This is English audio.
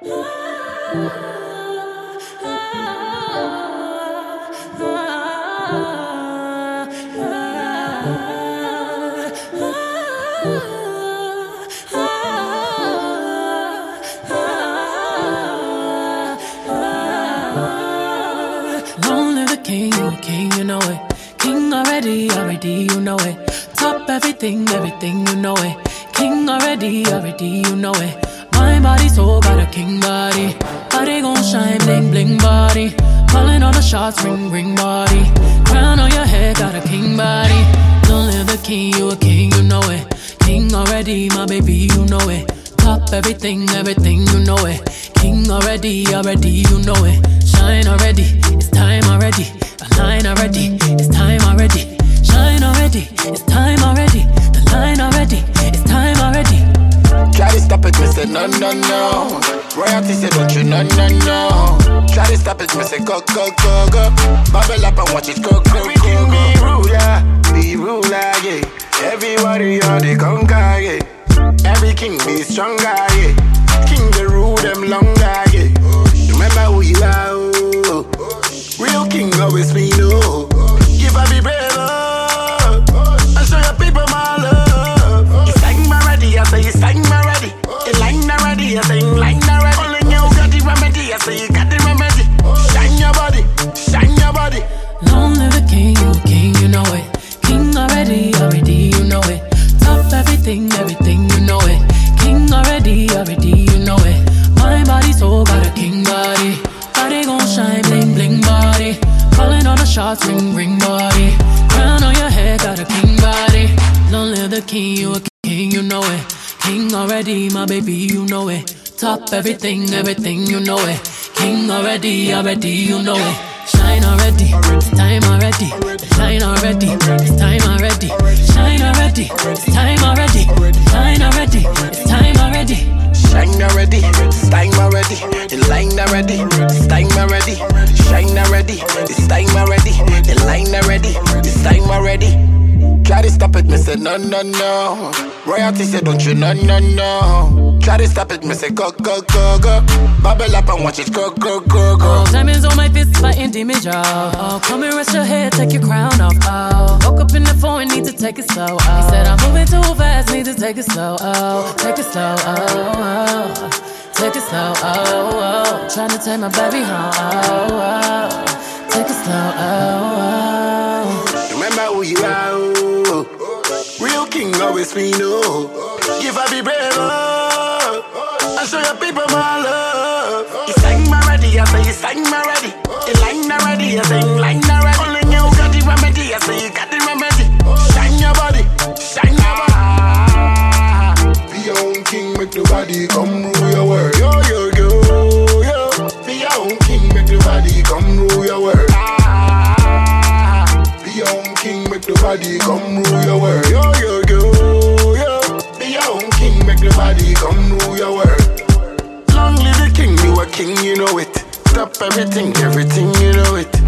Long live the king, you a king, you know it. King already, you know it. Top everything, you know it. King already, you know it. Mind, body, soul, got a king body. Body gon' shine, bling, bling body. Calling all the shots, ring, ring body. Crown on your head, got a king body. Long live the king, you a king, you know it. King already, my baby, you know it. Top everything, you know it. King already, you know it. Shine already, it's time already. Align already, it's time already. Shine already, it's time already. The line already, it's time already. Try to stop it, me say no, no, no. Royalty say don't you, no, no, no. Try to stop it, me say go, go, go, go. Bubble up and watch it go, go, go, go. Be ruler, be ruler, yeah. Everybody on the conquer, yeah. Every king be stronger, yeah. King the rule them longer, yeah. Remember who you are, oh. Real king always be no. Give up, be brave, oh. And show your people my love. You sang my ready, I say you sang my ready. You line already, I say you line already. Only you got the remedy, I say you got the remedy. Shine your body, shine your body. Long live the king, you know it. King already, you know it. Top everything, you know it. King already, you know it. Mind, body, soul, got a king body. Body gon' shine, bling, bling body. Calling all the shots, ring, ring body. Crown on your head, got a king body. Long live the king, you a king, you know it. King already, my baby, you know it. Top everything, you know it. King already, you know it. Shine already, it's time already. Shine already, it's time already. Shine already, it's time already. Shine already, it's time already. Shine already, it's time already. In line already, it's time already. Shine already, it's time already. In line already, it's time already. Try to stop it, me say no, no, no. Royalty say don't you, no, no, no. Try to stop it, me say go, go, go, go. Bubble up and watch it go, go, go, go. Oh, diamonds on my fist, fighting demons, y'all. Oh, come and rest your head, take your crown off. Oh, woke up in the phone, need to take it slow. Oh, he said I'm moving too fast, need to take it slow. Oh, take it slow. Oh, oh. Take it slow. Oh, oh. Trying to take my baby home. Oh, oh. Take it slow. Oh, oh. Remember who you are, oh. Real king always be no. Give up, be brave, oh. And show your people my love. You sang my ready, I say you sang my ready. You line already, I say you line already. Only you got the remedy, I say you got the remedy. Shine your body, shine your body. Be your own king, make the body come rule your world. Yo, yo, yo, yo. Be your own king, make the body come rule your world. Be your own king, make the body come rule your world. Yo, yo, yo, yo. Be your own king, make the body come rule your world. Long live the king, you a king, you know it. Stop everything, you know it.